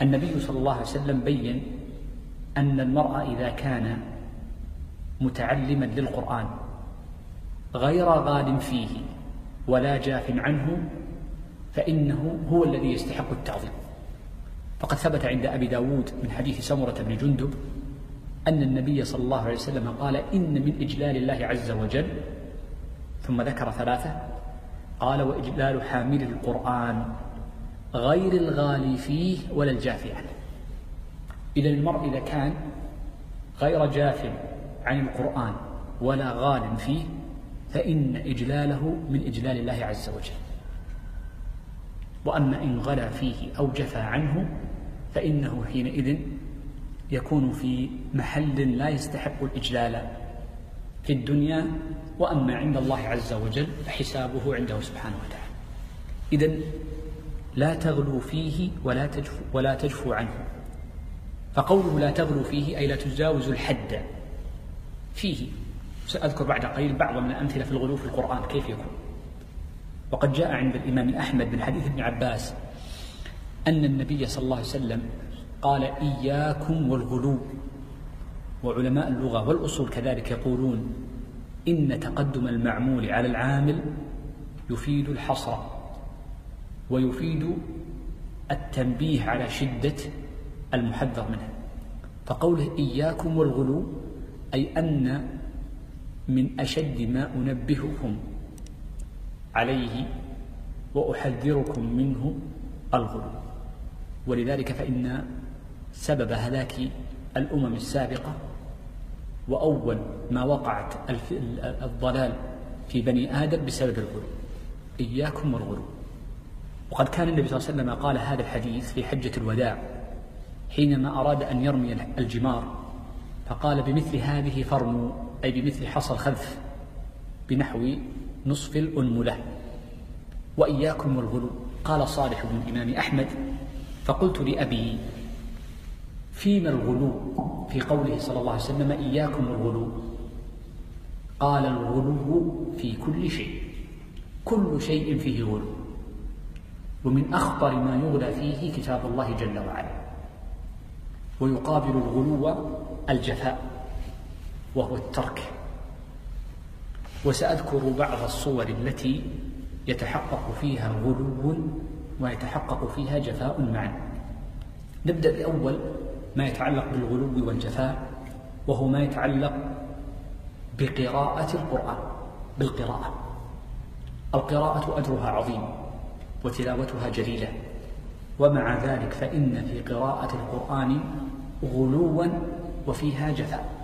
النبي صلى الله عليه وسلم بين أن المرء إذا كان متعلما للقرآن غير غال فيه ولا جاف عنه فإنه هو الذي يستحق التعظيم. فقد ثبت عند أبي داود من حديث سمرة بن جندب أن النبي صلى الله عليه وسلم قال: إن من إجلال الله عز وجل، ثم ذكر ثلاثة، قال: وإجلال حامل القرآن غير الغالي فيه ولا الجافي عنه. إذا المرء إذا كان غير جاف عن القرآن ولا غال فيه فإن إجلاله من إجلال الله عز وجل. وأما إن غلا فيه أو جفى عنه فإنه حينئذ يكون في محل لا يستحق الإجلال في الدنيا، وأما عند الله عز وجل فحسابه عنده سبحانه وتعالى. إذن لا تغلو فيه ولا تجفو عنه. فقوله لا تغلو فيه أي لا تجاوز الحد فيه. سأذكر بعد قليل بعض من الأمثلة في الغلو في القرآن كيف يكون. وقد جاء عند الإمام أحمد من حديث ابن عباس أن النبي صلى الله عليه وسلم قال: إياكم والغلو. وعلماء اللغة والأصول كذلك يقولون إن تقدم المعمول على العامل يفيد الحصر ويفيد التنبيه على شدة المحذر منه. فقوله إياكم والغلو أي أن من أشد ما أنبهكم عليه وأحذركم منه الغلو. ولذلك فإن سبب هلاك الأمم السابقة وأول ما وقعت الضلال في بني آدم بسبب الغلو. إياكم والغلو. وقد كان النبي صلى الله عليه وسلم قال هذا الحديث في حجة الوداع حينما أراد أن يرمي الجمار، فقال: بمثل هذه فرموا، أي بمثل حصى الخذف بنحو نصف الأنملة. وإياكم والغلو. قال صالح بن الإمام أحمد: فقلت لأبي: فيما الغلو في قوله صلى الله عليه وسلم إياكم والغلو؟ قال: الغلو في كل شيء، كل شيء فيه غلو، ومن أخطر ما يغلى فيه كتاب الله جل وعلا. ويقابل الغلو الجفاء وهو الترك. وسأذكر بعض الصور التي يتحقق فيها غلو ويتحقق فيها جفاء معا. نبدأ بأول ما يتعلق بالغلو والجفاء، وهو ما يتعلق بقراءة القرآن. بالقراءة، القراءة أجرها عظيم وتلاوتها جليلة، ومع ذلك فإن في قراءة القرآن غلوا وفيها جفاء.